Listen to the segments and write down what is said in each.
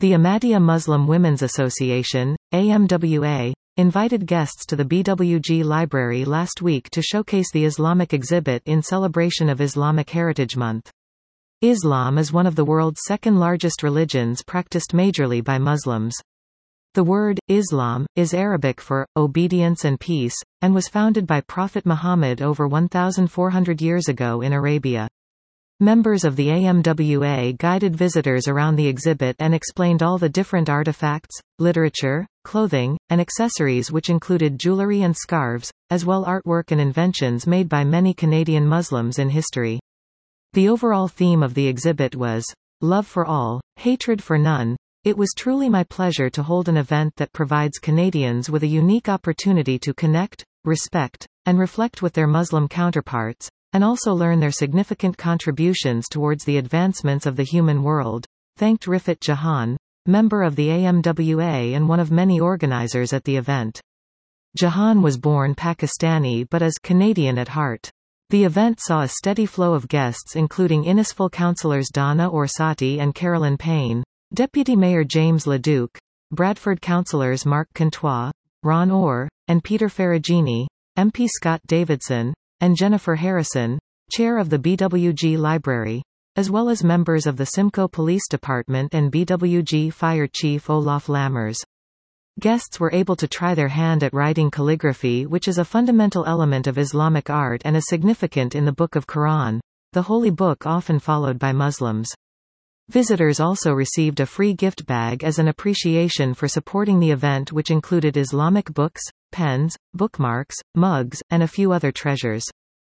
The Ahmadiyya Muslim Women's Association, AMWA, invited guests to the BWG Library last week to showcase the Islamic exhibit in celebration of Islamic Heritage Month. Islam is one of the world's second largest religions practiced majorly by Muslims. The word, Islam, is Arabic for obedience and peace, and was founded by Prophet Muhammad over 1,400 years ago in Arabia. Members of the AMWA guided visitors around the exhibit and explained all the different artifacts, literature, clothing, and accessories, which included jewelry and scarves, as well artwork and inventions made by many Canadian Muslims in history. The overall theme of the exhibit was, "Love for all, hatred for none." It was truly my pleasure to hold an event that provides Canadians with a unique opportunity to connect, respect, and reflect with their Muslim counterparts, and also learn their significant contributions towards the advancements of the human world, thanked Rifat Jahan, member of the AMWA and one of many organizers at the event. Jahan was born Pakistani but is Canadian at heart. The event saw a steady flow of guests including Innisful councillors Donna Orsatti and Carolyn Payne, Deputy Mayor James Leduc, Bradford councillors Mark Contois, Ron Orr, and Peter Ferragini, MP Scott Davidson, and Jennifer Harrison, chair of the BWG Library, as well as members of the Simcoe Police Department and BWG Fire Chief Olaf Lammers. Guests were able to try their hand at writing calligraphy, which is a fundamental element of Islamic art and is significant in the Book of Quran, the holy book often followed by Muslims. Visitors also received a free gift bag as an appreciation for supporting the event, which included Islamic books, pens, bookmarks, mugs, and a few other treasures.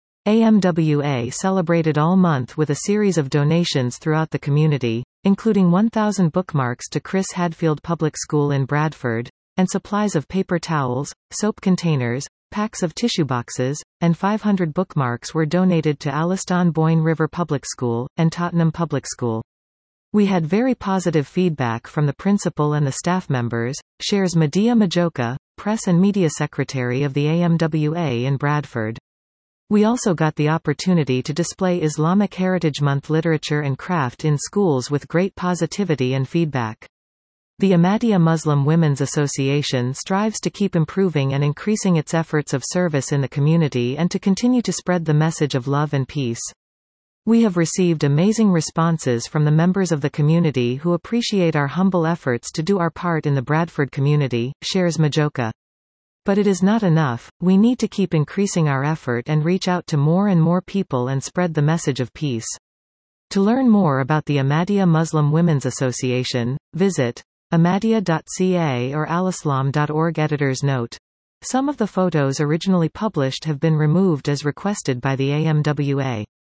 AMWA celebrated all month with a series of donations throughout the community, including 1,000 bookmarks to Chris Hadfield Public School in Bradford, and supplies of paper towels, soap containers, packs of tissue boxes, and 500 bookmarks were donated to Alliston Boyne River Public School, and Tottenham Public School. We had very positive feedback from the principal and the staff members, shares Medea Majoka, Press and Media Secretary of the AMWA in Bradford. We also got the opportunity to display Islamic Heritage Month literature and craft in schools with great positivity and feedback. The Ahmadiyya Muslim Women's Association strives to keep improving and increasing its efforts of service in the community and to continue to spread the message of love and peace. We have received amazing responses from the members of the community who appreciate our humble efforts to do our part in the Bradford community, shares Majoka. But it is not enough, we need to keep increasing our effort and reach out to more and more people and spread the message of peace. To learn more about the Ahmadiyya Muslim Women's Association, visit ahmadiyya.ca or alislam.org. Editor's note. Some of the photos originally published have been removed as requested by the AMWA.